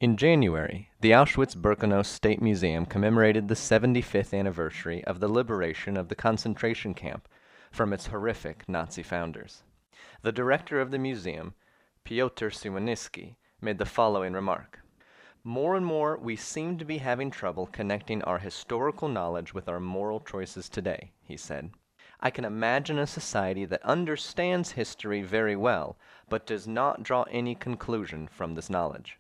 In January, the Auschwitz-Birkenau State Museum commemorated the 75th anniversary of the liberation of the concentration camp from its horrific Nazi founders. The director of the museum, Piotr Siwoniski, made the following remark. More and more, we seem to be having trouble connecting our historical knowledge with our moral choices today, he said. I can imagine a society that understands history very well, but does not draw any conclusion from this knowledge.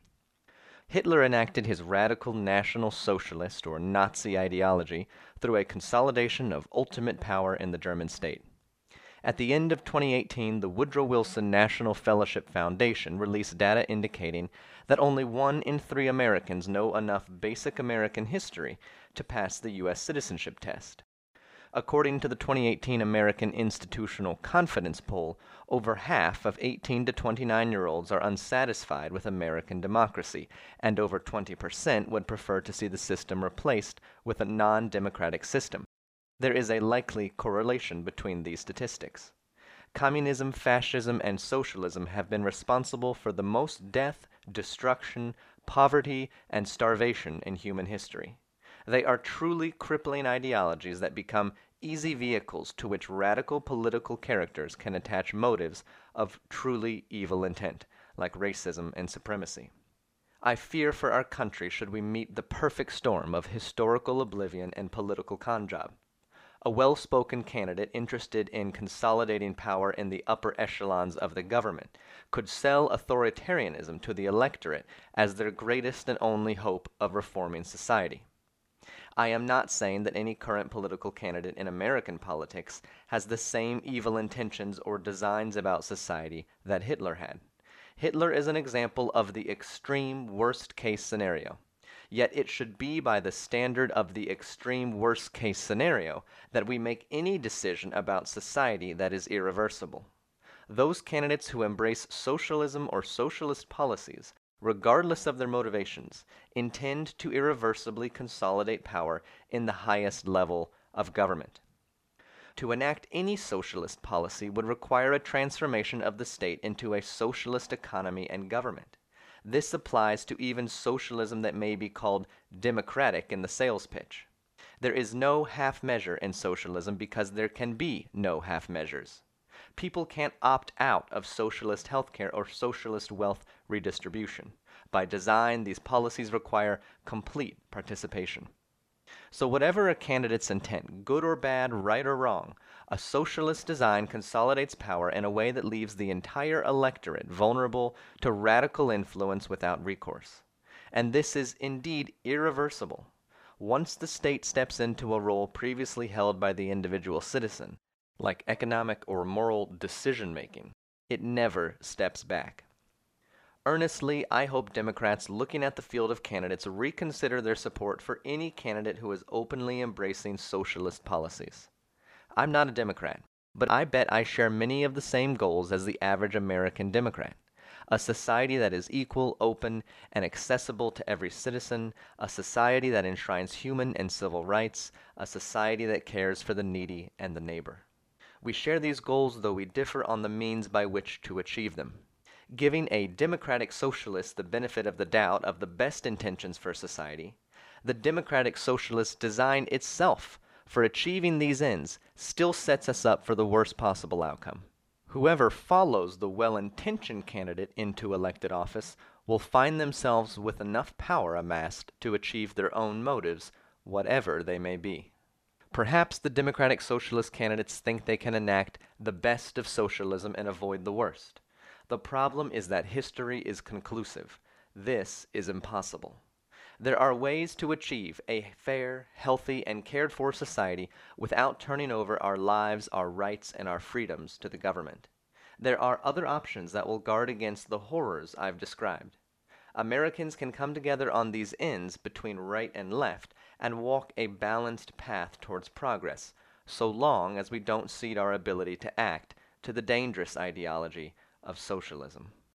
Hitler enacted his radical National Socialist or Nazi ideology through a consolidation of ultimate power in the German state. At the end of 2018, the Woodrow Wilson National Fellowship Foundation released data indicating that only 1 in 3 Americans know enough basic American history to pass the U.S. citizenship test. According to the 2018 American Institutional Confidence Poll, over half of 18 to 29-year-olds are unsatisfied with American democracy, and over 20% would prefer to see the system replaced with a non-democratic system. There is a likely correlation between these statistics. Communism, fascism, and socialism have been responsible for the most death, destruction, poverty, and starvation in human history. They are truly crippling ideologies that become easy vehicles to which radical political characters can attach motives of truly evil intent, like racism and supremacy. I fear for our country should we meet the perfect storm of historical oblivion and political conjob. A well-spoken candidate interested in consolidating power in the upper echelons of the government could sell authoritarianism to the electorate as their greatest and only hope of reforming society. I am not saying that any current political candidate in American politics has the same evil intentions or designs about society that Hitler had. Hitler is an example of the extreme worst-case scenario. Yet it should be by the standard of the extreme worst-case scenario that we make any decision about society that is irreversible. Those candidates who embrace socialism or socialist policies, regardless of their motivations, intend to irreversibly consolidate power in the highest level of government. To enact any socialist policy would require a transformation of the state into a socialist economy and government. This applies to even socialism that may be called democratic in the sales pitch. There is no half measure in socialism because there can be no half measures. People can't opt out of socialist healthcare or socialist wealth redistribution. By design, these policies require complete participation. So whatever a candidate's intent, good or bad, right or wrong, a socialist design consolidates power in a way that leaves the entire electorate vulnerable to radical influence without recourse. And this is indeed irreversible. Once the state steps into a role previously held by the individual citizen, like economic or moral decision-making, it never steps back. Earnestly, I hope Democrats looking at the field of candidates reconsider their support for any candidate who is openly embracing socialist policies. I'm not a Democrat, but I bet I share many of the same goals as the average American Democrat. A society that is equal, open, and accessible to every citizen, a society that enshrines human and civil rights, a society that cares for the needy and the neighbor. We share these goals, though we differ on the means by which to achieve them. Giving a democratic socialist the benefit of the doubt of the best intentions for society, the democratic socialist design itself for achieving these ends still sets us up for the worst possible outcome. Whoever follows the well-intentioned candidate into elected office will find themselves with enough power amassed to achieve their own motives, whatever they may be. Perhaps the democratic socialist candidates think they can enact the best of socialism and avoid the worst. The problem is that history is conclusive. This is impossible. There are ways to achieve a fair, healthy, and cared-for society without turning over our lives, our rights, and our freedoms to the government. There are other options that will guard against the horrors I've described. Americans can come together on these ends between right and left and walk a balanced path towards progress, so long as we don't cede our ability to act to the dangerous ideology of socialism.